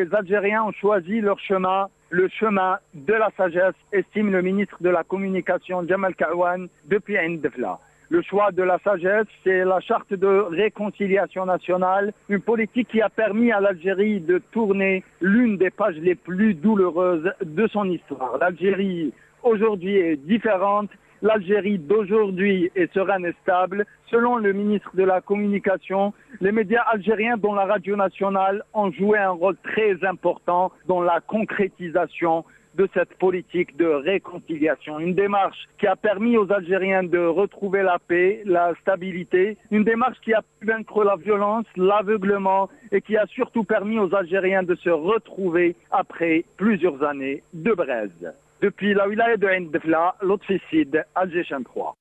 les Algériens ont choisi leur chemin, le chemin de la sagesse, estime le ministre de la Communication Jamal Kaouane depuis Ain Defla. Le choix de la sagesse, c'est la charte de réconciliation nationale, une politique qui a permis à l'Algérie de tourner l'une des pages les plus douloureuses de son histoire. L'Algérie aujourd'hui est différente. L'Algérie d'aujourd'hui est sereine et stable. Selon le ministre de la Communication, les médias algériens dont la radio nationale ont joué un rôle très important dans la concrétisation de cette politique de réconciliation. Une démarche qui a permis aux Algériens de retrouver la paix, la stabilité. Une démarche qui a pu vaincre la violence, l'aveuglement et qui a surtout permis aux Algériens de se retrouver après plusieurs années de braise. Depuis la wilaya de Ain Defla, Lotfi Sid, Alger 3.